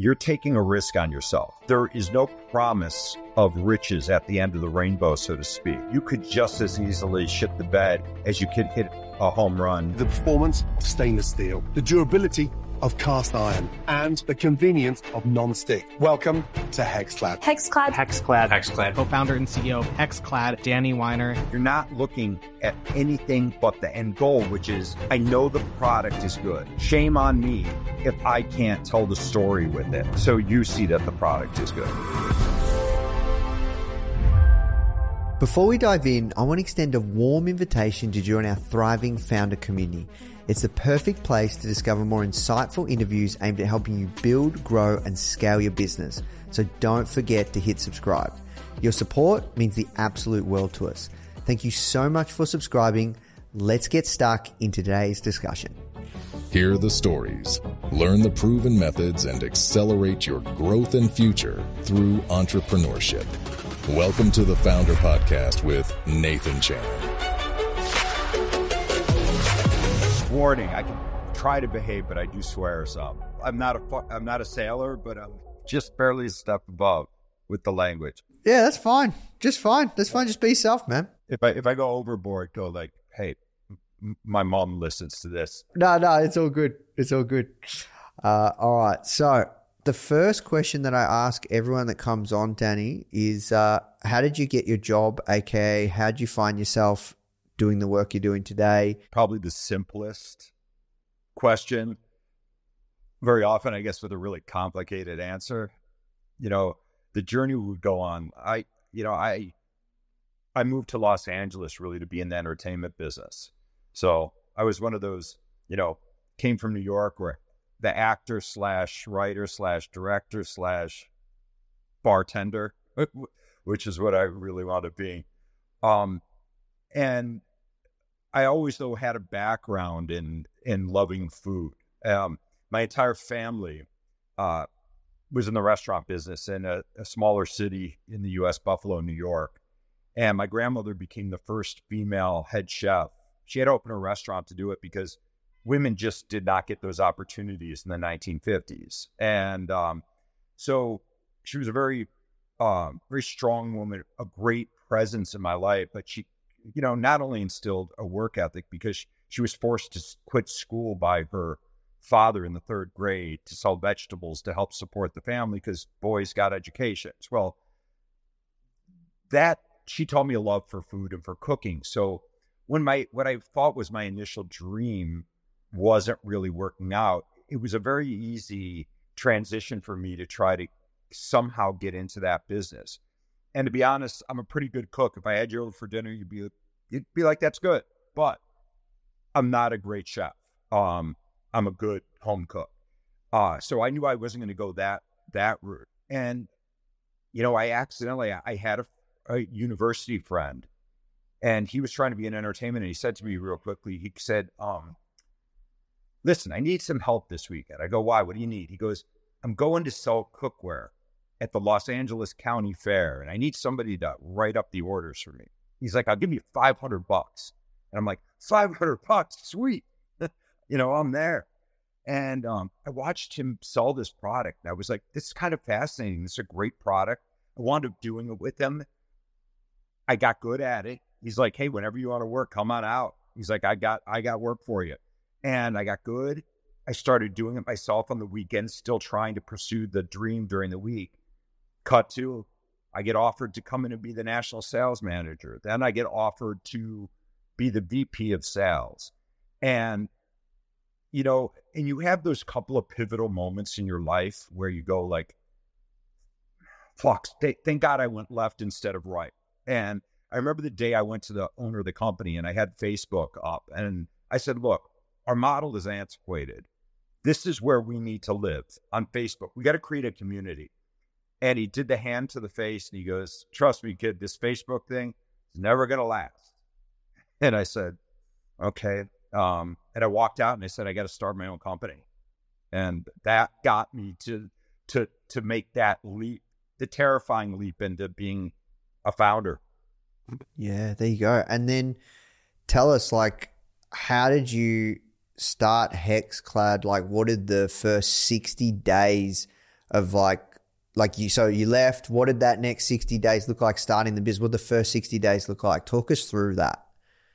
you're taking a risk on yourself. There is no promise of riches at the end of the rainbow, so to speak. You could just as easily shit the bed as you could hit a home run. The performance of stainless steel, the durability of cast iron, and the convenience of non-stick. Welcome to HexClad. HexClad. HexClad. HexClad. Co-founder and CEO of HexClad, Danny Weiner. You're not looking at anything but the end goal, which is, I know the product is good. Shame on me if I can't tell the story with it. So you see that the product is good. Before we dive in, I want to extend a warm invitation to join our thriving founder community. It's the perfect place to discover more insightful interviews aimed at helping you build, grow, and scale your business. So don't forget to hit subscribe. Your support means the absolute world to us. Thank you so much for subscribing. Let's get stuck into today's discussion. Hear the stories, learn the proven methods, and accelerate your growth and future through entrepreneurship. Welcome to the Founder Podcast with Nathan Chan. Warning, I can try to behave, but I do swear some. I'm not a sailor, but I'm just barely a step above with the language. Yeah, that's fine. Just fine. That's fine. Just be yourself, man. If I go overboard, go like, hey, my mom listens to this. No, it's all good. It's all good. All right. So the first question that I ask everyone that comes on, Danny, is how did you get your job? AKA, how did you find yourself doing the work you're doing today? Probably the simplest question. Very often, I guess, with a really complicated answer. You know, the journey would go on. I moved to Los Angeles really to be in the entertainment business. So I was one of those, came from New York where the actor / writer / director / bartender, which is what I really want to be. And I always, though, had a background in loving food. My entire family was in the restaurant business in a smaller city in the U.S., Buffalo, New York. And my grandmother became the first female head chef. She had to open a restaurant to do it because women just did not get those opportunities in the 1950s. And so she was a very, very strong woman, a great presence in my life. But she, not only instilled a work ethic because she was forced to quit school by her father in the third grade to sell vegetables to help support the family because boys got educations. Well, that she taught me a love for food and for cooking. So when what I thought was my initial dream wasn't really working out, it was a very easy transition for me to try to somehow get into that business. And to be honest, I'm a pretty good cook. If I had you over for dinner, you'd be like, that's good. But I'm not a great chef. I'm a good home cook. So I knew I wasn't going to go that route. And, I had a university friend, and he was trying to be in entertainment. And he said to me real quickly, he said, listen, I need some help this weekend. I go, why? What do you need? He goes, I'm going to sell cookware at the Los Angeles County Fair, and I need somebody to write up the orders for me. He's like, I'll give you $500. And I'm like, $500, sweet. I'm there. And I watched him sell this product. And I was like, this is kind of fascinating. This is a great product. I wound up doing it with him. I got good at it. He's like, hey, whenever you want to work, come on out. He's like, I got work for you. And I got good. I started doing it myself on the weekends, still trying to pursue the dream during the week. Cut to, I get offered to come in and be the national sales manager. Then I get offered to be the VP of sales. And, and you have those couple of pivotal moments in your life where you go like, fuck, thank God I went left instead of right. And I remember the day I went to the owner of the company and I had Facebook up and I said, look, our model is antiquated. This is where we need to live on Facebook. We got to create a community. And he did the hand to the face and he goes, trust me, kid, this Facebook thing is never going to last. And I said, okay. And I walked out and I said, I got to start my own company. And that got me to make that leap, the terrifying leap into being a founder. Yeah, there you go. And then tell us, how did you start HexClad? What did the first 60 days of like you, so you left, what did that next 60 days look like starting the business? What did the first 60 days look like? Talk us through that.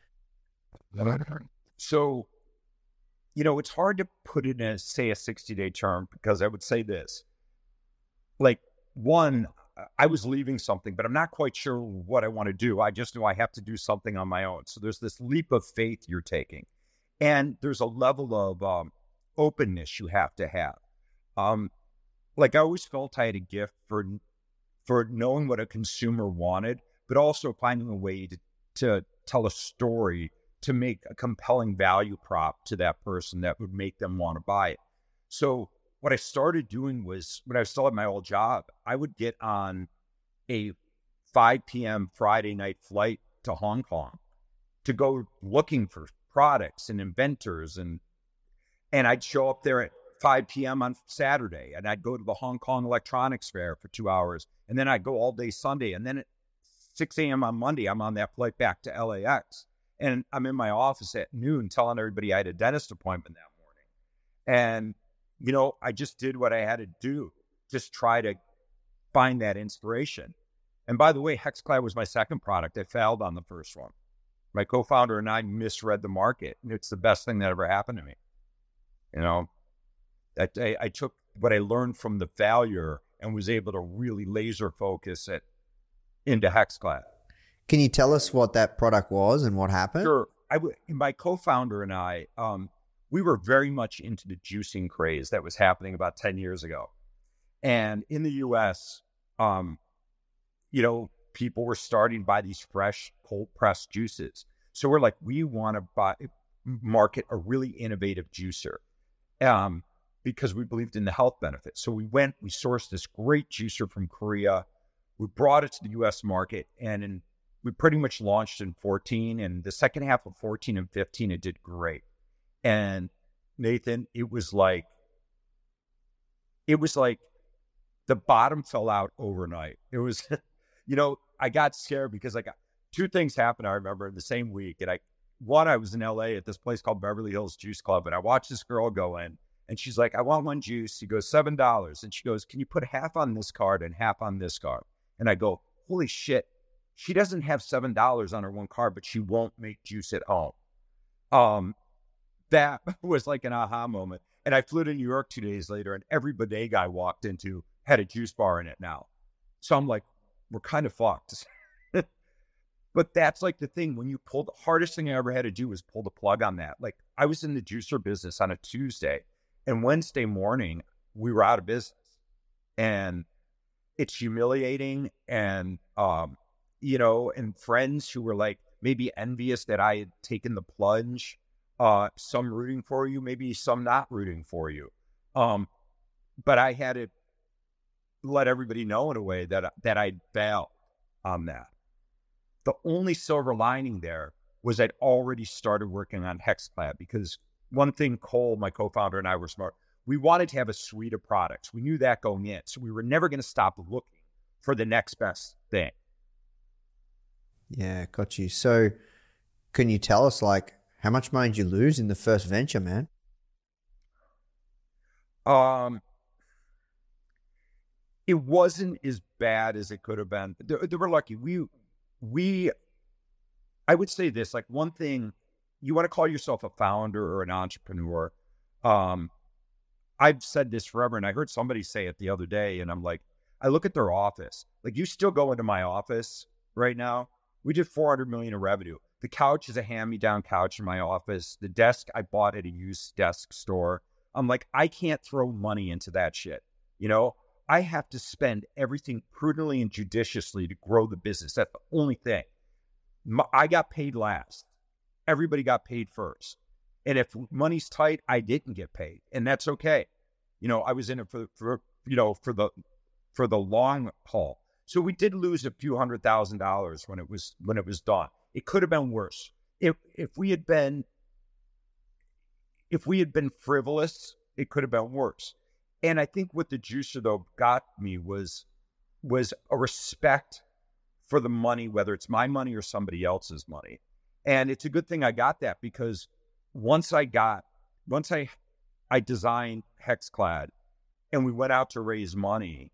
So, it's hard to put it in a 60-day term, because I would say this, like, one, I was leaving something, but I'm not quite sure what I want to do. I just know I have to do something on my own. So there's this leap of faith you're taking, and there's a level of openness you have to have. Like, I always felt I had a gift for knowing what a consumer wanted, but also finding a way to tell a story to make a compelling value prop to that person that would make them want to buy it. So what I started doing was, when I was still at my old job, I would get on a 5 p.m. Friday night flight to Hong Kong to go looking for products and inventors. And I'd show up there at 5 p.m. on Saturday, and I'd go to the Hong Kong Electronics Fair for 2 hours. And then I'd go all day Sunday. And then at 6 a.m. on Monday, I'm on that flight back to LAX. And I'm in my office at noon telling everybody I had a dentist appointment that morning. And, I just did what I had to do, just try to find that inspiration. And by the way, HexClad was my second product. I failed on the first one. My co-founder and I misread the market, and it's the best thing that ever happened to me. I took what I learned from the failure and was able to really laser focus it into HexClad. Can you tell us what that product was and what happened? Sure. My co-founder and I, we were very much into the juicing craze that was happening about 10 years ago. And in the U.S., people were starting to buy these fresh, cold-pressed juices. So we're like, we want to market a really innovative juicer because we believed in the health benefits. So we sourced this great juicer from Korea. We brought it to the U.S. market, and we pretty much launched in 14, and the second half of 14 and 15, it did great. And Nathan, it was like the bottom fell out overnight. It was, I got scared because two things happened. I remember in the same week. And I was in LA at this place called Beverly Hills Juice Club. And I watched this girl go in, and she's like, I want one juice. He goes, $7. And she goes, can you put half on this card and half on this card? And I go, holy shit. She doesn't have $7 on her one card, but she won't make juice at home. That was like an aha moment. And I flew to New York 2 days later, and every bidet guy walked into had a juice bar in it now. So I'm like, we're kind of fucked. But that's like the thing. When you the hardest thing I ever had to do was pull the plug on that. Like, I was in the juicer business on a Tuesday, and Wednesday morning we were out of business. And it's humiliating. And, and friends who were like maybe envious that I had taken the plunge, some rooting for you, maybe some not rooting for you. But I had to let everybody know in a way that I'd failed on that. The only silver lining there was I'd already started working on HexClad, because one thing Cole, my co-founder, and I were smart. We wanted to have a suite of products. We knew that going in. So we were never going to stop looking for the next best thing. Yeah, got you. So can you tell us, how much money did you lose in the first venture, man? It wasn't as bad as it could have been. They were lucky. I would say this, one thing, you want to call yourself a founder or an entrepreneur. I've said this forever, and I heard somebody say it the other day, and I'm like, I look at their office. You still go into my office right now. We did $400 million in revenue. The couch is a hand-me-down couch in my office. The desk I bought at a used desk store. I'm like, I can't throw money into that shit. I have to spend everything prudently and judiciously to grow the business. That's the only thing. I got paid last. Everybody got paid first. And if money's tight, I didn't get paid, and that's okay. I was in it for the long haul. So we did lose a few $100,000 when it was done. It could have been worse. If we had been frivolous, it could have been worse. And I think what the juicer though got me was a respect for the money, whether it's my money or somebody else's money. And it's a good thing I got that, because once I designed HexClad, and we went out to raise money.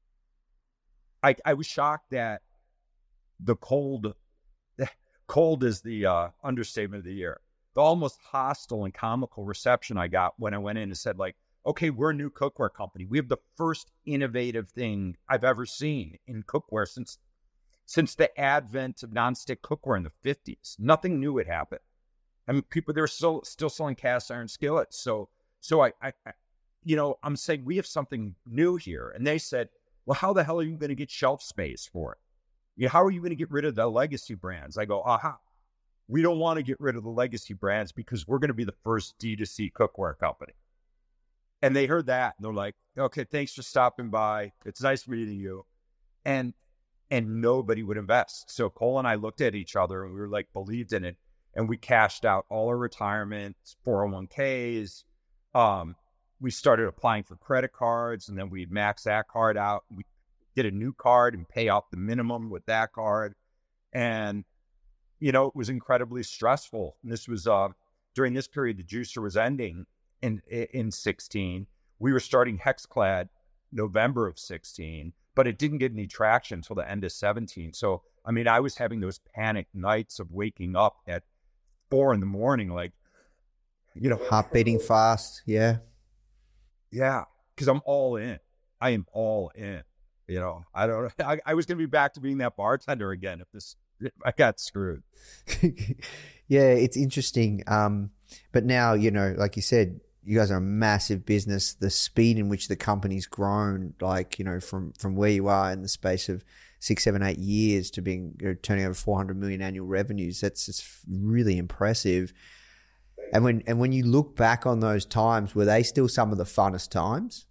I was shocked that the cold is the understatement of the year. The almost hostile and comical reception I got when I went in and said, like, okay, we're a new cookware company. We have the first innovative thing I've ever seen in cookware since the advent of nonstick cookware in the 50s. Nothing new had happened. I mean, people, they were still selling cast iron skillets. So I I'm saying we have something new here. And they said, well, how the hell are you going to get shelf space for it? How are you going to get rid of the legacy brands? I go, aha. We don't want to get rid of the legacy brands because we're going to be the first D2C cookware company. And they heard that and they're like, okay, thanks for stopping by. It's nice meeting you. And nobody would invest. So Cole and I looked at each other and we were like, believed in it. And we cashed out all our retirements, 401ks. We started applying for credit cards, and then we'd max that card out. We get a new card and pay off the minimum with that card. And, it was incredibly stressful. And this was during this period, the juicer was ending in 16. We were starting Hexclad November of 16, but it didn't get any traction until the end of 17. So, I mean, I was having those panic nights of waking up at 4 a.m, like, heart beating fast. Yeah. Yeah. Cause I'm all in. I am all in, I don't know. I was going to be back to being that bartender again if I got screwed. Yeah. It's interesting. But now, like you said, you guys are a massive business. The speed in which the company's grown, like, from where you are in the space of 6, 7, 8 years to being turning over 400 million annual revenues, it's really impressive. And when you look back on those times, were they still some of the funnest times?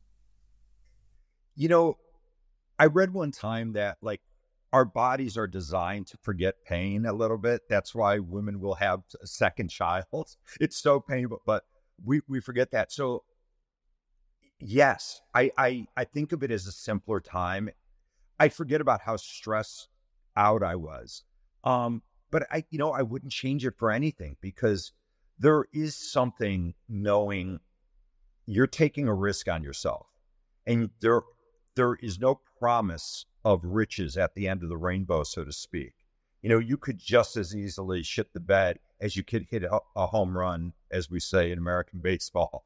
I read one time that like our bodies are designed to forget pain a little bit. That's why women will have a second child. It's so painful, but we forget that. So yes, I think of it as a simpler time. I forget about how stressed out I was. But I wouldn't change it for anything, because there is something knowing you're taking a risk on yourself, and there is no promise of riches at the end of the rainbow, so to speak. You could just as easily shit the bed as you could hit a home run, as we say in American baseball.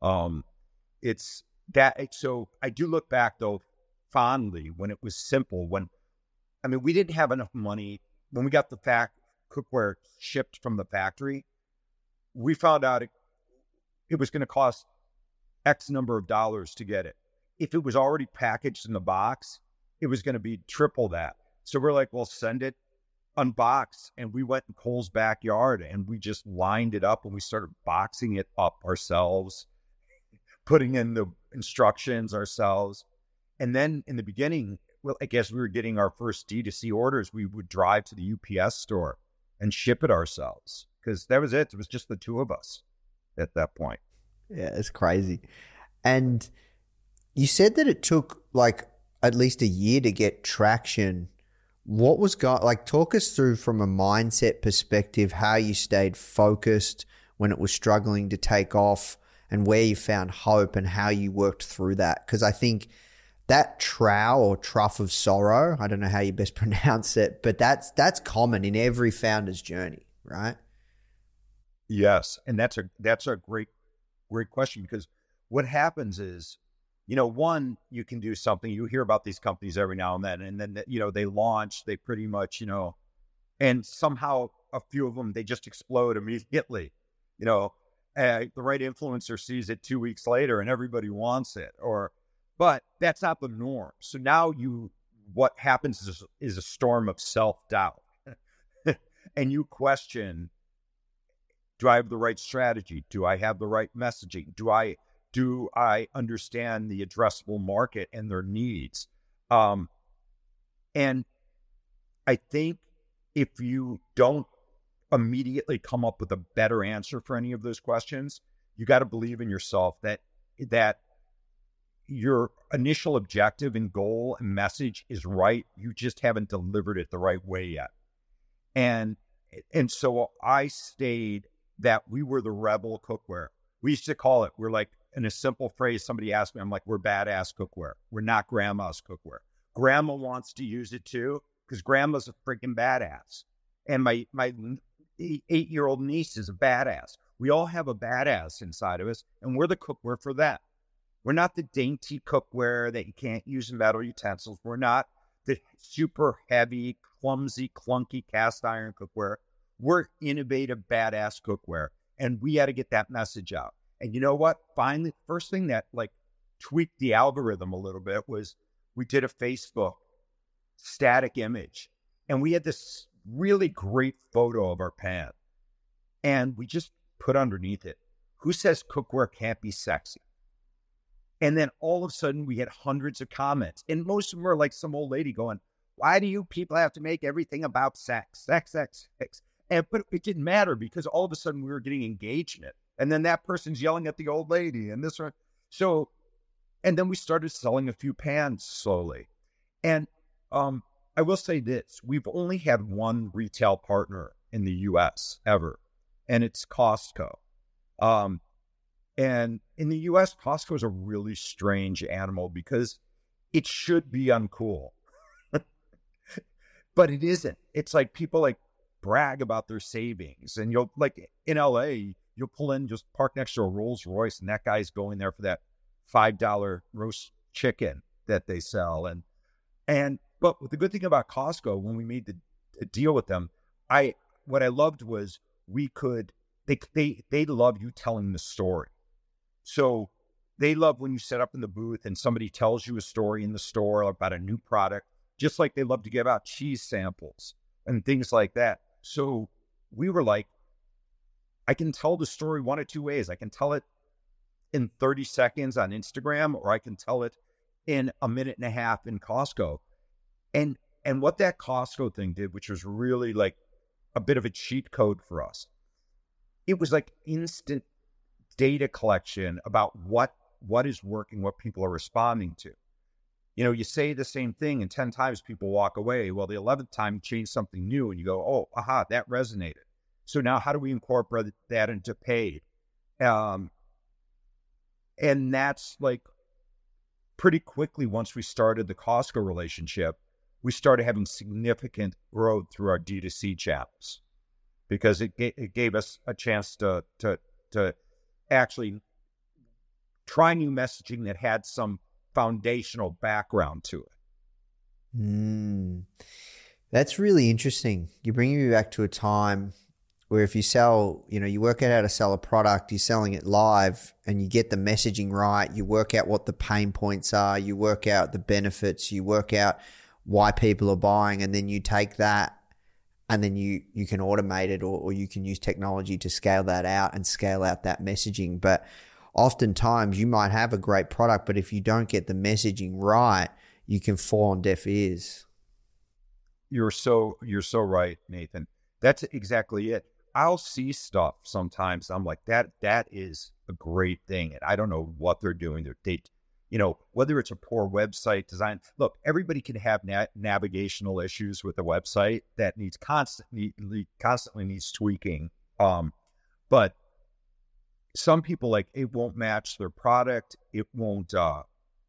It's that. So I do look back though fondly when it was simple. We didn't have enough money when we got the cookware shipped from the factory. We found out it was going to cost X number of dollars to get it. If it was already packaged in the box, it was going to be triple that. So we're like, well, send it unboxed. And we went in Cole's backyard and we just lined it up and we started boxing it up ourselves, putting in the instructions ourselves. And then in the beginning, well, I guess we were getting our first D2C orders. We would drive to the UPS store and ship it ourselves, because that was it. It was just the two of us at that point. Yeah, it's crazy. And you said that it took like at least a year to get traction. What was talk us through from a mindset perspective, how you stayed focused when it was struggling to take off, and where you found hope and how you worked through that. Because I think that trough or trough of sorrow, I don't know how you best pronounce it, but that's common in every founder's journey, right? Yes. And that's a great question, because what happens is, one, you can do something. You hear about these companies every now and then, they launch, they pretty much, and somehow a few of them, they just explode immediately. The right influencer sees it 2 weeks later and everybody wants it, but that's not the norm. So now what happens is a storm of self-doubt and you question, do I have the right strategy? Do I have the right messaging? Do I understand the addressable market and their needs? And I think if you don't immediately come up with a better answer for any of those questions, you got to believe in yourself that your initial objective and goal and message is right. You just haven't delivered it the right way yet. And so I stayed that we were the rebel cookware. We used to call it, we're like, in a simple phrase, somebody asked me, I'm like, we're badass cookware. We're not grandma's cookware. Grandma wants to use it too, because grandma's a freaking badass. And my 8-year-old niece is a badass. We all have a badass inside of us, and we're the cookware for that. We're not the dainty cookware that you can't use in metal utensils. We're not the super heavy, clumsy, clunky cast iron cookware. We're innovative, badass cookware, and we had to get that message out. And you know what? Finally, first thing that like tweaked the algorithm a little bit was we did a Facebook static image, and we had this really great photo of our pan, and we just put underneath it, who says cookware can't be sexy? And then all of a sudden we had hundreds of comments, and most of them were like some old lady going, why do you people have to make everything about sex? Sex. But it didn't matter, because all of a sudden we were getting engagement, and then that person's yelling at the old lady and this one. So, and then we started selling a few pans slowly. And I will say this, we've only had one retail partner in the US ever, and it's Costco. And in the US, Costco is a really strange animal, because it should be uncool, but it isn't. It's like people like brag about their savings, and you'll like in LA, you'll pull in, just park next to a Rolls Royce, and that guy's going there for that $5 roast chicken that they sell. But the good thing about Costco, when we made the deal with them, what I loved was they love you telling the story. So they love when you set up in the booth and somebody tells you a story in the store about a new product, just like they love to give out cheese samples and things like that. So we were like, I can tell the story one of two ways. I can tell it in 30 seconds on Instagram, or I can tell it in a minute and a half in Costco. And what that Costco thing did, which was really like a bit of a cheat code for us, it was like instant data collection about what is working, what people are responding to. You know, you say the same thing and 10 times people walk away. Well, the 11th time you change something new and you go, oh, aha, that resonated. So now how do we incorporate that into paid? And that's like pretty quickly, once we started the Costco relationship, we started having significant growth through our D2C channels, because it gave us a chance to actually try new messaging that had some foundational background to it. That's really interesting. You're bringing me back to a time where if you sell, you work out how to sell a product, you're selling it live, and you get the messaging right, you work out what the pain points are, you work out the benefits, you work out why people are buying, and then you take that and then you can automate it, or you can use technology to scale that out and scale out that messaging. But oftentimes you might have a great product, but if you don't get the messaging right, you can fall on deaf ears. You're so right, Nathan. That's exactly it. I'll see stuff sometimes. I'm like, that is a great thing. And I don't know what they're doing. Whether it's a poor website design. Look, everybody can have navigational issues with a website that constantly needs tweaking. But some people, like, it won't match their product. It won't, the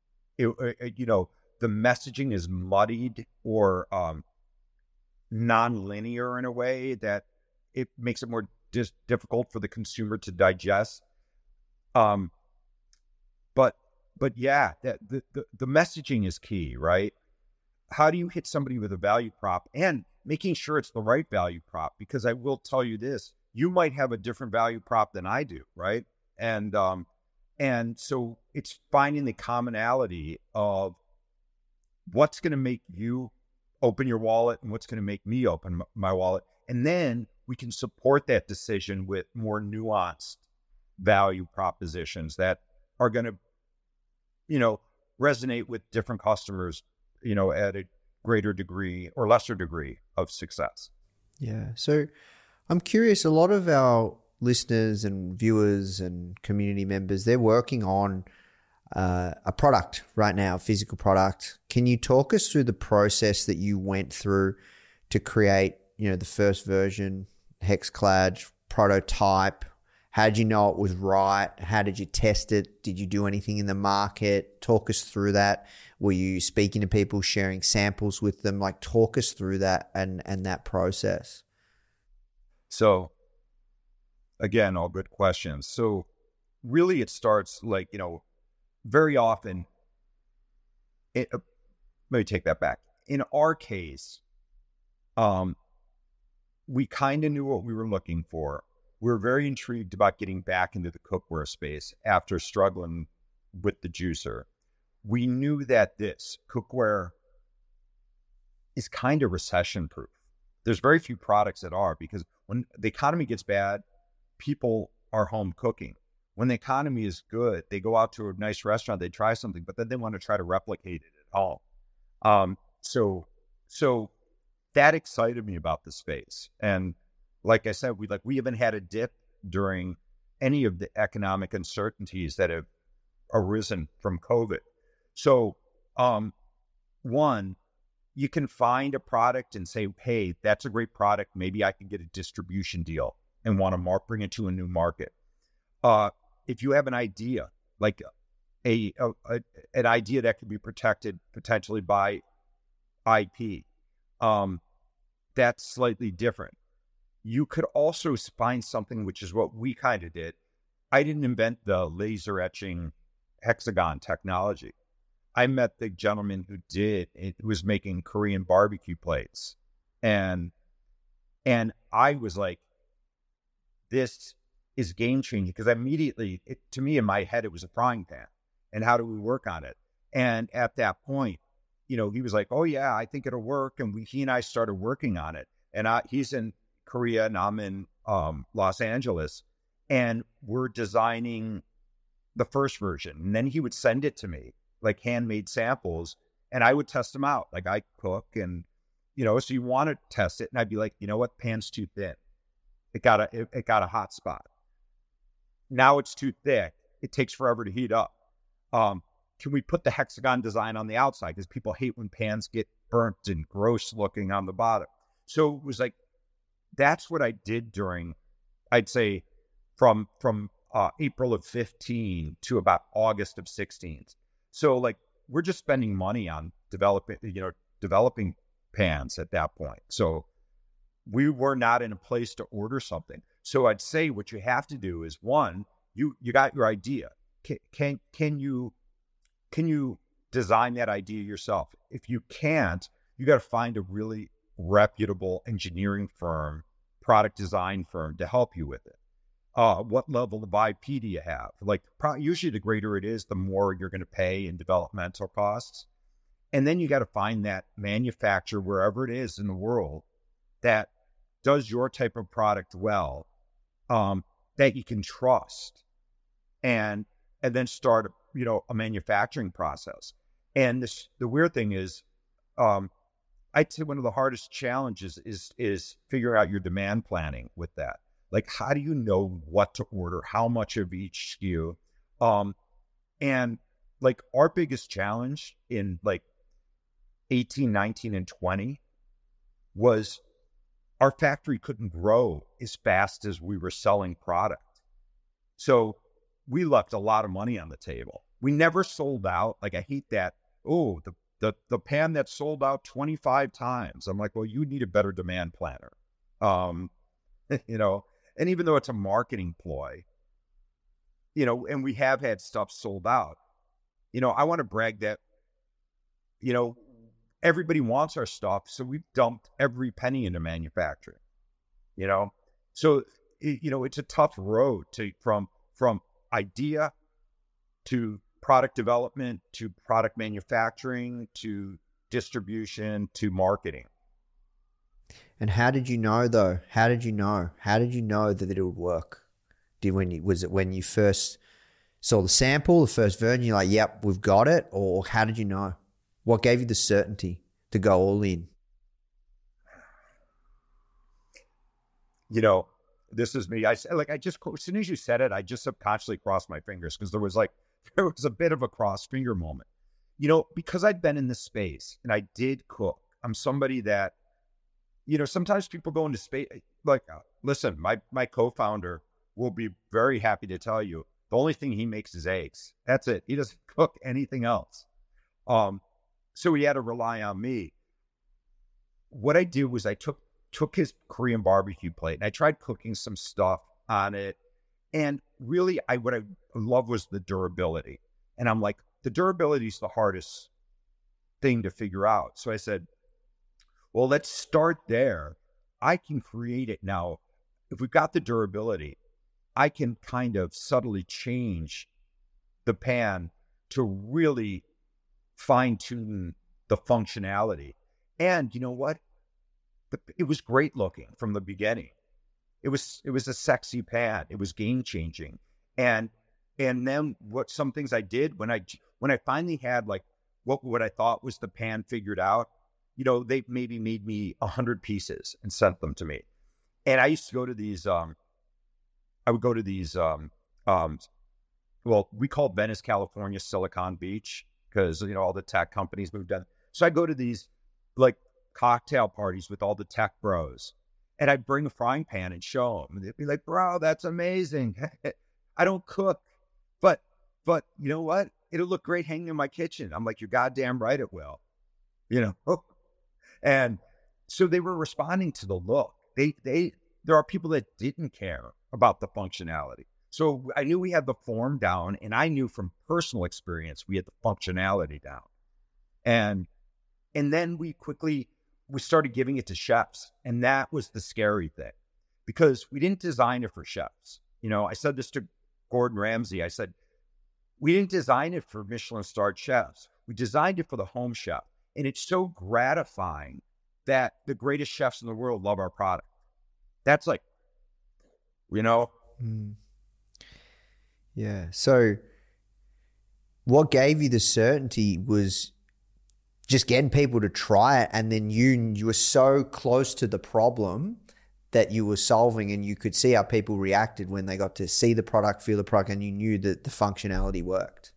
messaging is muddied or non-linear in a way that it makes it more difficult for the consumer to digest. But yeah, the messaging is key, right? How do you hit somebody with a value prop, and making sure it's the right value prop? Because I will tell you this, you might have a different value prop than I do, right? And so it's finding the commonality of what's going to make you open your wallet and what's going to make me open my wallet. And then we can support that decision with more nuanced value propositions that are going to, resonate with different customers, at a greater degree or lesser degree of success. Yeah. So I'm curious, a lot of our listeners and viewers and community members, they're working on a product right now, a physical product. Can you talk us through the process that you went through to create, the first version, HexClad prototype? How did you know it was right? How did you test it? Did you do anything in the market? Talk us through that. Were you speaking to people, sharing samples with them? Like, talk us through that and that process. So again, all good questions. So really it starts like, very often, let me take that back. In our case, we kind of knew what we were looking for. We were very intrigued about getting back into the cookware space after struggling with the juicer. We knew that this cookware is kind of recession proof. There's very few products that are, because when the economy gets bad, people are home cooking. When the economy is good, they go out to a nice restaurant, they try something, but then they want to try to replicate it at home. So that excited me about the space. And like I said, we haven't had a dip during any of the economic uncertainties that have arisen from COVID. So, one, you can find a product and say, hey, that's a great product. Maybe I can get a distribution deal and want to bring it to a new market. If you have an idea, like an idea that could be protected potentially by IP, that's slightly different. You could also find something, which is what we kind of did. I didn't invent the laser etching hexagon technology. I met the gentleman who did. It was making Korean barbecue plates, and I was like, "This is game changing," because immediately, to me in my head, it was a frying pan, and how do we work on it? And at that point, he was like, "Oh yeah, I think it'll work," and he and I started working on it. And he's in Korea and I'm in Los Angeles, and we're designing the first version. And then he would send it to me, like handmade samples, and I would test them out. Like, I cook, and so you want to test it, and I'd be like, you know what, pan's too thin. It got a hot spot. Now it's too thick. It takes forever to heat up. Can we put the hexagon design on the outside? Because people hate when pans get burnt and gross looking on the bottom. So it was like, that's what I did during, I'd say, from April of 15 to about August of 16. So like, we're just spending money on developing pans at that point. So we were not in a place to order something. So I'd say what you have to do is, one, you got your idea. Can you design that idea yourself? If you can't, you got to find a really reputable engineering firm, product design firm to help you with it. What level of IP do you have? Like, usually the greater it is, the more you're going to pay in developmental costs. And then you got to find that manufacturer, wherever it is in the world, that does your type of product well, that you can trust, and then start a manufacturing process. And the weird thing is, I'd say one of the hardest challenges is figuring out your demand planning with that. Like, how do you know what to order, how much of each SKU? And like, our biggest challenge in like 18, 19, and 20 was our factory couldn't grow as fast as we were selling product. So we left a lot of money on the table. We never sold out. Like, I hate that. Oh, the pan that sold out 25 times. I'm like, well, you need a better demand planner. And even though it's a marketing ploy, and we have had stuff sold out, I want to brag that, everybody wants our stuff. So we've dumped every penny into manufacturing, so, it's a tough road from idea to product development, to product manufacturing, to distribution, to marketing. And how did you know, though? How did you know that it would work? Was it when you first saw the sample, the first version, you're like, yep, we've got it? Or how did you know? What gave you the certainty to go all in? This is me. As soon as you said it, I just subconsciously crossed my fingers, because there was a bit of a cross finger moment, because I'd been in this space and I did cook. I'm somebody that, sometimes people go into space. Like, listen, my co-founder will be very happy to tell you the only thing he makes is eggs. That's it. He doesn't cook anything else. So he had to rely on me. What I did was I took his Korean barbecue plate and I tried cooking some stuff on it. And really, what I love was the durability. And I'm like, the durability is the hardest thing to figure out. So I said, well, let's start there. I can create it now. If we've got the durability, I can kind of subtly change the pan to really fine tune the functionality. And you know what? It was great looking from the beginning. It was a sexy pan. It was game changing. And then some things I did when I finally had like what I thought was the pan figured out, they maybe made me 100 pieces and sent them to me. And I used to go to these, we called Venice, California, Silicon Beach, because, all the tech companies moved down. So I go to these like cocktail parties with all the tech bros, and I'd bring a frying pan and show them. And they'd be like, bro, that's amazing. I don't cook, but you know what? It'll look great hanging in my kitchen. I'm like, you're goddamn right it will, And so they were responding to the look. There are people that didn't care about the functionality. So I knew we had the form down, and I knew from personal experience we had the functionality down. And then we started giving it to chefs, and that was the scary thing, because we didn't design it for chefs. I said this to Gordon Ramsay. I said, we didn't design it for Michelin-starred chefs. We designed it for the home chef. And it's so gratifying that the greatest chefs in the world love our product. That's like, Yeah. So what gave you the certainty was just getting people to try it, and then you were so close to the problem that you were solving, and you could see how people reacted when they got to see the product, feel the product, and you knew that the functionality worked.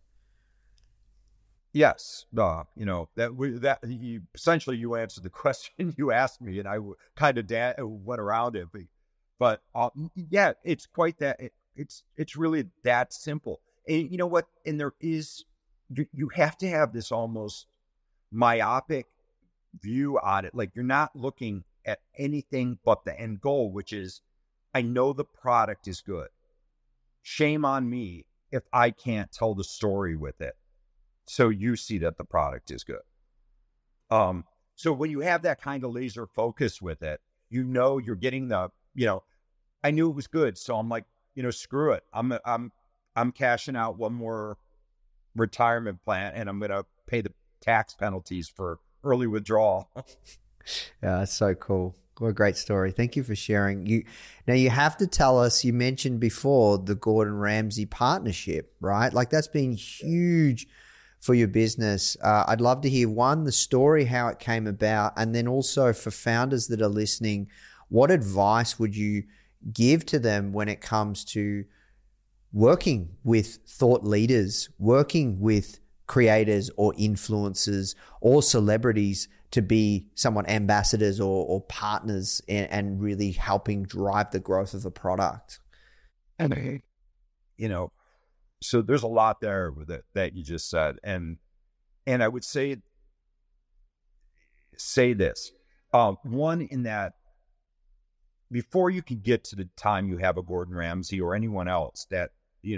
Yes. Essentially you answered the question you asked me, and I kind of went around it. But yeah, it's quite that. It's really that simple. And you know what? And there is, you have to have this almost myopic view on it. Like, you're not looking at anything but the end goal, which is, I know the product is good. Shame on me if I can't tell the story with it, so you see that the product is good. So when you have that kind of laser focus with it, you're getting I knew it was good. So I'm like, screw it. I'm cashing out one more retirement plan, and I'm going to pay the tax penalties for early withdrawal. Yeah, that's so cool. What a great story. Thank you for sharing. Now you have to tell us, you mentioned before the Gordon Ramsay partnership, right? Like, that's been huge for your business. I'd love to hear, one, the story, how it came about, and then also for founders that are listening, what advice would you give to them when it comes to working with thought leaders, working with creators or influencers or celebrities to be somewhat ambassadors or partners and really helping drive the growth of a product? And, so there's a lot there with it that you just said. And I would say this, one, in that before you can get to the time you have a Gordon Ramsay or anyone else that,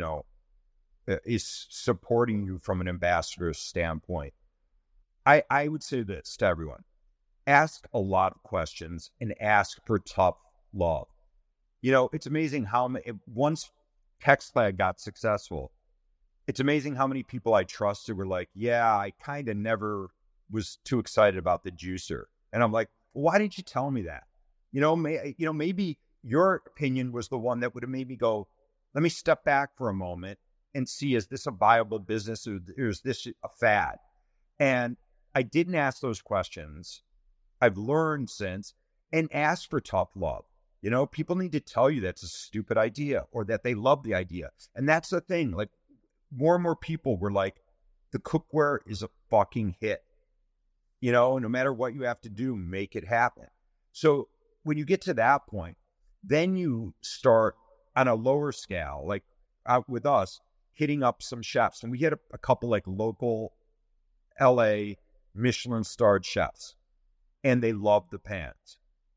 is supporting you from an ambassador standpoint, I would say this to everyone: ask a lot of questions and ask for tough love. It's amazing how once TextClad got successful, it's amazing how many people I trusted were like, yeah, I kind of never was too excited about the juicer. And I'm like, why didn't you tell me that? Maybe your opinion was the one that would have made me go, let me step back for a moment and see, is this a viable business or is this a fad? And I didn't ask those questions. I've learned since, and ask for tough love. People need to tell you that's a stupid idea or that they love the idea. And that's the thing. Like, more and more people were like, the cookware is a fucking hit. No matter what you have to do, make it happen. So when you get to that point, then you start on a lower scale, like out with us, hitting up some chefs. And we had a couple like local LA Michelin-starred chefs, and they loved the pans.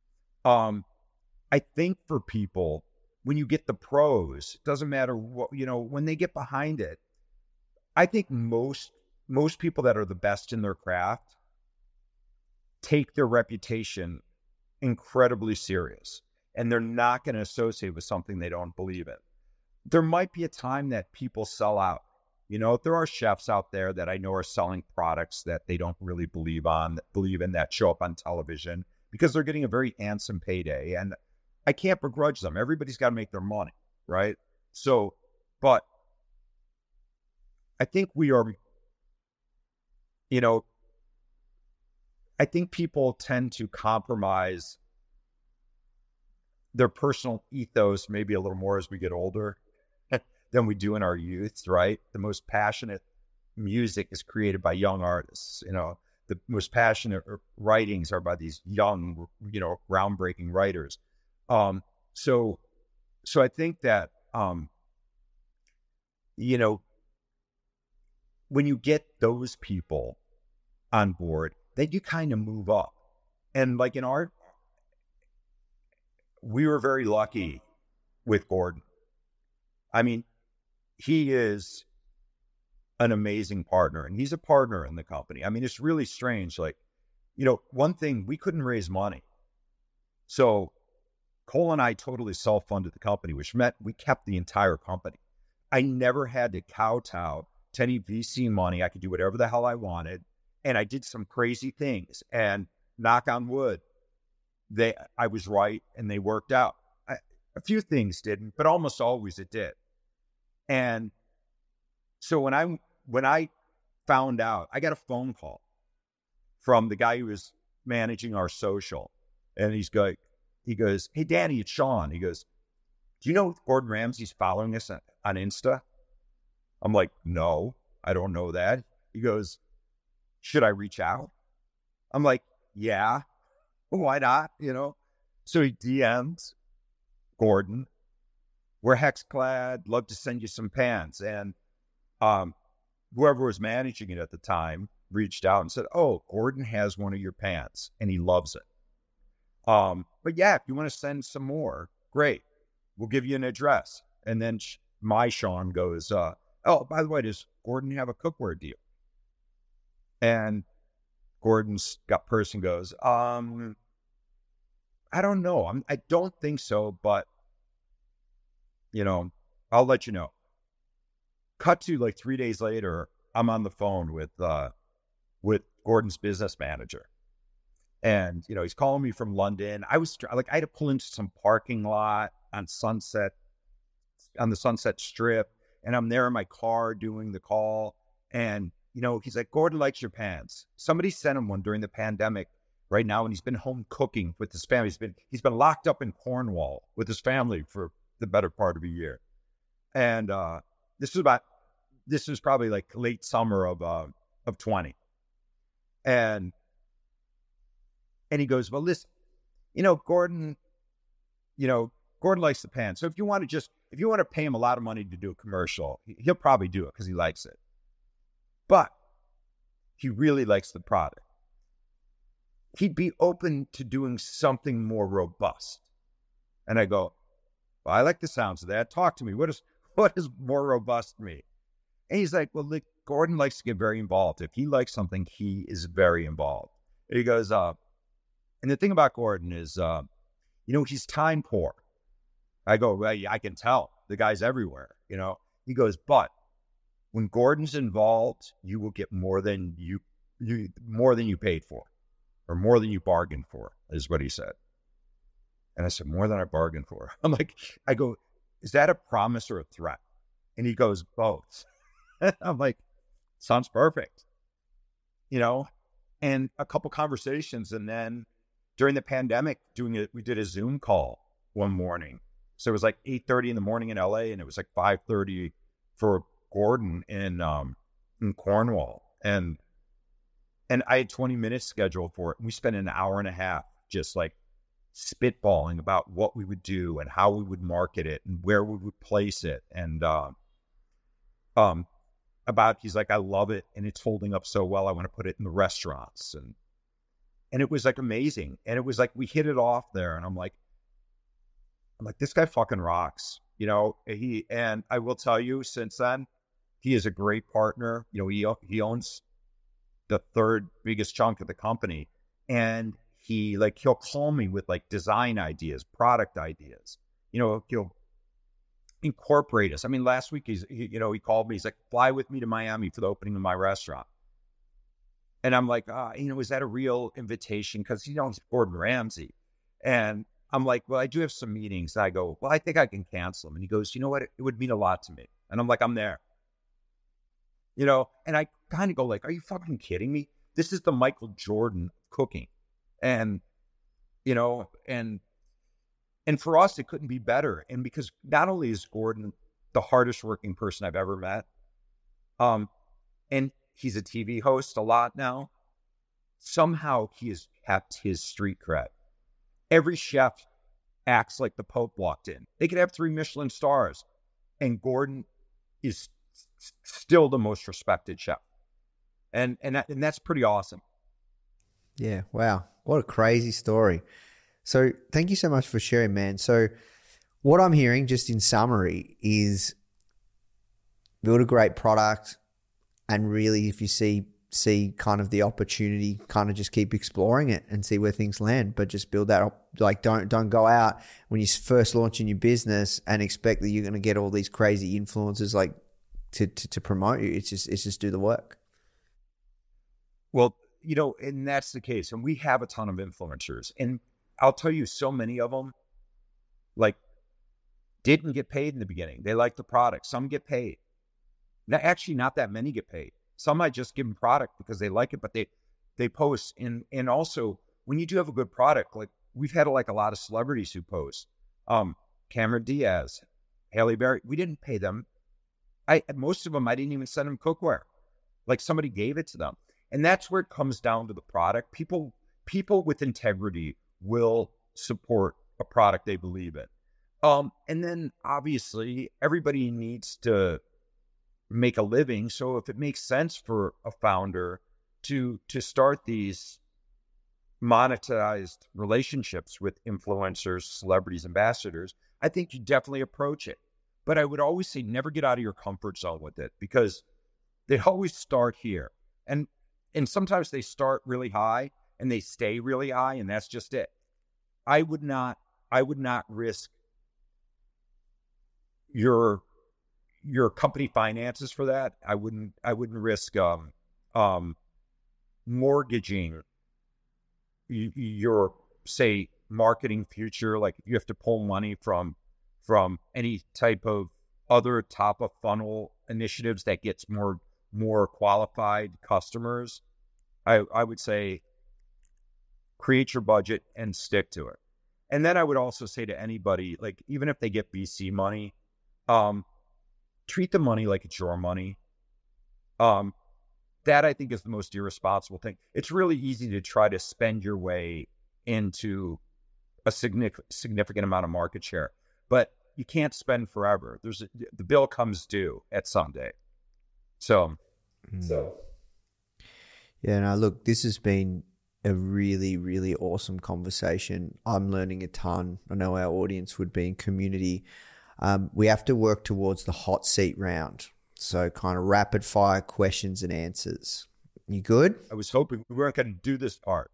I think for people, when you get the pros, it doesn't matter what, when they get behind it, I think most people that are the best in their craft take their reputation incredibly serious, and they're not going to associate with something they don't believe in. There might be a time that people sell out. There are chefs out there that I know are selling products that they don't really believe in, that show up on television because they're getting a very handsome payday. And I can't begrudge them. Everybody's got to make their money, right? So, but I think we are, I think people tend to compromise their personal ethos maybe a little more as we get older than we do in our youth, right? The most passionate music is created by young artists. The most passionate writings are by these young, groundbreaking writers. So I think that, when you get those people on board, then you kind of move up. And like in art, we were very lucky with Gordon. I mean, he is an amazing partner, and he's a partner in the company. I mean, it's really strange. Like, one thing, we couldn't raise money. So Cole and I totally self-funded the company, which meant we kept the entire company. I never had to kowtow to any VC money. I could do whatever the hell I wanted. And I did some crazy things, and knock on wood, I was right and they worked out. A few things didn't, but almost always it did. And so when I found out, I got a phone call from the guy who was managing our social, and he goes, "Hey, Danny, it's Sean." He goes, "Do you know Gordon Ramsay's following us on Insta?" I'm like, "No, I don't know that." He goes, "Should I reach out?" I'm like, "Yeah, why not?" So he DMs Gordon, "We're Hexclad, love to send you some pants." And whoever was managing it at the time reached out and said, "Oh, Gordon has one of your pants and he loves it. But yeah, if you want to send some more, great. We'll give you an address." And then my Sean goes, "Oh, by the way, does Gordon have a cookware deal?" And Gordon's person goes, "I don't know. I don't think so, but I'll let you know." Cut to like 3 days later, I'm on the phone with Gordon's business manager. And, he's calling me from London. I had to pull into some parking lot on the Sunset Strip. And I'm there in my car doing the call. And, he's like, "Gordon likes your pants." Somebody sent him one during the pandemic right now. And he's been home cooking with his family. He's been locked up in Cornwall with his family for the better part of a year. And, this was probably like late summer of 20. And he goes, "Well, listen, Gordon likes the pants. So if you want to pay him a lot of money to do a commercial, he'll probably do it because he likes it. But he really likes the product. He'd be open to doing something more robust." And I go, "Well, I like the sounds of that. Talk to me. What does more robust mean?" And he's like, "Well, look, Gordon likes to get very involved. If he likes something, he is very involved." And he goes, and the thing about Gordon is, he's time poor. I go, "Well, yeah, I can tell. The guy's everywhere, He goes, "But when Gordon's involved, you will get more than you paid for, or more than you bargained for," is what he said. And I said, "More than I bargained for?" I go, "Is that a promise or a threat?" And he goes, "Both." I'm like, "Sounds perfect." And a couple conversations. And then during the pandemic, we did a Zoom call one morning. So it was like 8:30 in the morning in LA, and it was like 5:30 for Gordon in Cornwall. And I had 20 minutes scheduled for it. We spent an hour and a half just like spitballing about what we would do and how we would market it and where we would place it. And he's like, I love it, and it's holding up so well. I want to put it in the restaurants. And it was like amazing. And it was like we hit it off there. And I'm like, this guy fucking rocks. And I will tell you, since then, he is a great partner. He owns the third biggest chunk of the company, and he'll call me with like design ideas, product ideas. He'll incorporate us. I mean, last week he called me. He's like, fly with me to Miami for the opening of my restaurant. And I'm like, is that a real invitation? Because it's Gordon Ramsay. And I'm like, well, I do have some meetings. And I go, well, I think I can cancel them. And he goes, you know what? It would mean a lot to me. And I'm like, I'm there. And I kind of go like, are you fucking kidding me? This is the Michael Jordan of cooking. And, and for us, it couldn't be better. And because not only is Gordon the hardest working person I've ever met, and he's a TV host a lot now, somehow he has kept his street cred. Every chef acts like the Pope walked in. They could have 3 Michelin stars, and Gordon is still the most respected chef. And that's pretty awesome. Yeah, wow. What a crazy story. So thank you so much for sharing, man. So what I'm hearing, just in summary, is build a great product, and really, if you see kind of the opportunity, kind of just keep exploring it and see where things land. But just build that up. Like don't go out when you're first launching your business and expect that you're going to get all these crazy influencers like to promote you. It's just do the work. Well, and that's the case. And we have a ton of influencers, and I'll tell you, so many of them like didn't get paid in the beginning. They like the product. Some get paid. Now, actually, not that many get paid. Some might just give them product because they like it, but they post. And also, when you do have a good product, like we've had like a lot of celebrities who post. Cameron Diaz, Halle Berry, we didn't pay them. Most of them, I didn't even send them cookware. Like somebody gave it to them. And that's where it comes down to the product. People with integrity will support a product they believe in. And then obviously everybody needs to make a living. So if it makes sense for a founder to start these monetized relationships with influencers, celebrities, ambassadors, I think you definitely approach it. But I would always say never get out of your comfort zone with it, because they always start here. And sometimes they start really high and they stay really high, and that's just it. I would not risk your company finances for that. I wouldn't risk mortgaging your, say, marketing future. Like if you have to pull money from any type of other top of funnel initiatives that gets more qualified customers, I would say create your budget and stick to it. And then I would also say to anybody, like even if they get VC money, treat the money like it's your money. That I think is the most irresponsible thing. It's really easy to try to spend your way into a significant amount of market share, but you can't spend forever. The bill comes due at some day. So. Yeah, no, look, this has been a really, really awesome conversation. I'm learning a ton. I know our audience would be in community. We have to work towards the hot seat round. So kind of rapid fire questions and answers. You good? I was hoping we weren't going to do this part.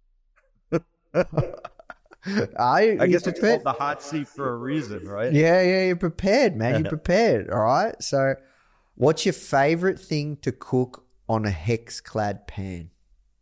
I guess it's called the hot seat for a reason, right? Yeah, you're prepared, man. You're prepared, all right? So what's your favorite thing to cook on a hex-clad pan?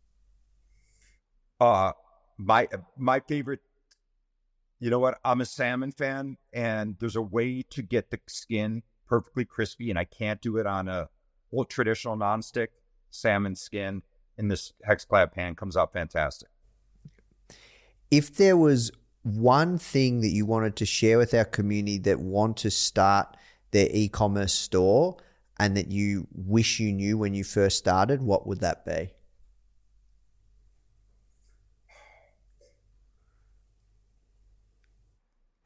My favorite, you know what? I'm a salmon fan, and there's a way to get the skin perfectly crispy, and I can't do it on a old traditional nonstick salmon skin, and this hex-clad pan comes out fantastic. If there was one thing that you wanted to share with our community that want to start their e-commerce store and that you wish you knew when you first started, what would that be?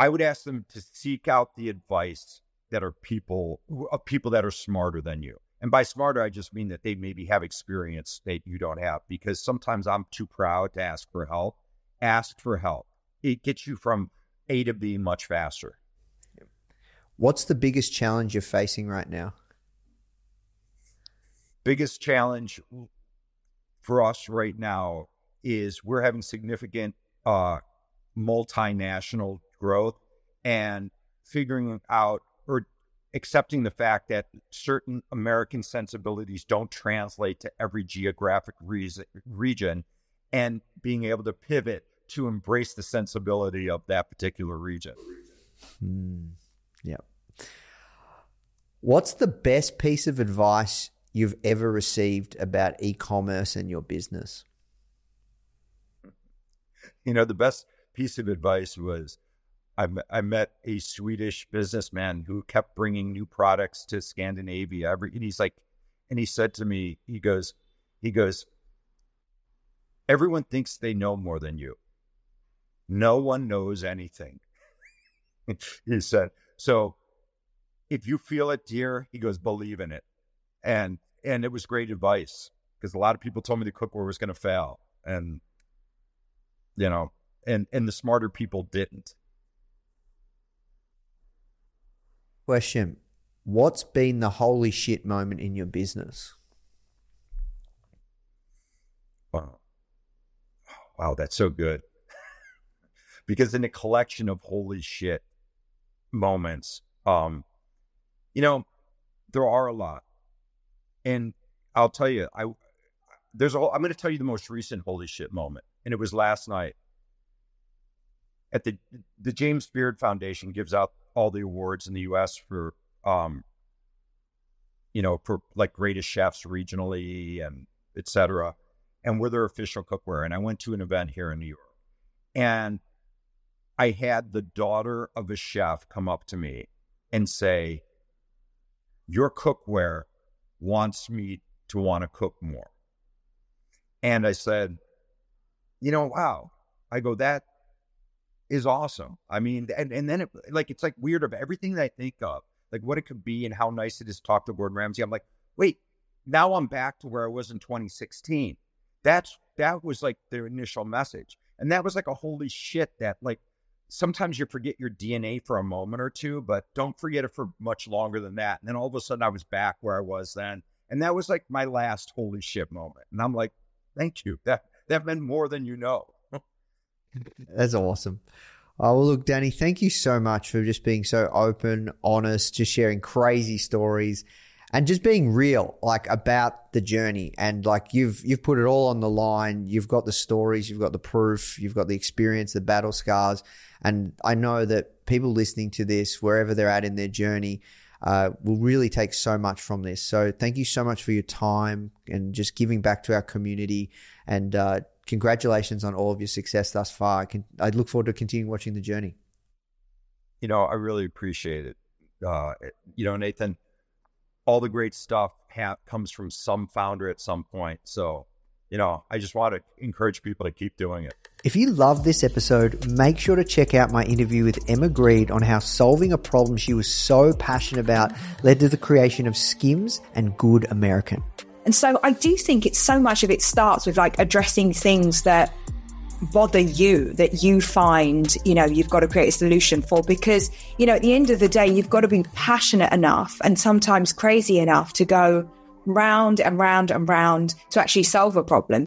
I would ask them to seek out the advice that are people that are smarter than you. And by smarter, I just mean that they maybe have experience that you don't have, because sometimes I'm too proud to ask for help. Ask for help. It gets you from A to B much faster. What's the biggest challenge you're facing right now? Biggest challenge for us right now is we're having significant multinational growth and figuring out or accepting the fact that certain American sensibilities don't translate to every geographic region, and being able to pivot to embrace the sensibility of that particular region. Yeah. What's the best piece of advice you've ever received about e-commerce and your business? The best piece of advice was I met a Swedish businessman who kept bringing new products to Scandinavia. And he said to me, he goes, everyone thinks they know more than you. No one knows anything. He said, so if you feel it, dear, he goes, believe in it. And it was great advice, because a lot of people told me the cookware was going to fail. And, and the smarter people didn't. Question. What's been the holy shit moment in your business? Wow, that's so good. Because in a collection of holy shit moments, there are a lot. And I'll tell you, I'm going to tell you the most recent holy shit moment. And it was last night. At the James Beard Foundation gives out all the awards in the U.S. for, for like greatest chefs regionally and et cetera. And we're their official cookware. And I went to an event here in New York. And I had the daughter of a chef come up to me and say, your cookware wants me to want to cook more. And I said, wow. I go, that is awesome. I mean, and then it's like weird of everything that I think of, like what it could be and how nice it is to talk to Gordon Ramsay. I'm like, wait, now I'm back to where I was in 2016. That was like their initial message. And that was like a holy shit that like, sometimes you forget your DNA for a moment or two, but don't forget it for much longer than that. And then all of a sudden I was back where I was then. And that was like my last holy shit moment. And I'm like, thank you. That meant more than you know. That's awesome. Well, look, Danny, thank you so much for just being so open, honest, just sharing crazy stories and just being real, like about the journey. And like you've put it all on the line. You've got the stories, you've got the proof, you've got the experience, the battle scars. And I know that people listening to this, wherever they're at in their journey, will really take so much from this. So thank you so much for your time and just giving back to our community. And congratulations on all of your success thus far. I look forward to continuing watching the journey. I really appreciate it. Nathan, all the great stuff comes from some founder at some point. So, I just want to encourage people to keep doing it. If you love this episode, make sure to check out my interview with Emma Grede on how solving a problem she was so passionate about led to the creation of Skims and Good American. And so I do think so much of it starts with like addressing things that bother you, that you find, you've got to create a solution for, because, at the end of the day, you've got to be passionate enough and sometimes crazy enough to go round and round and round to actually solve a problem.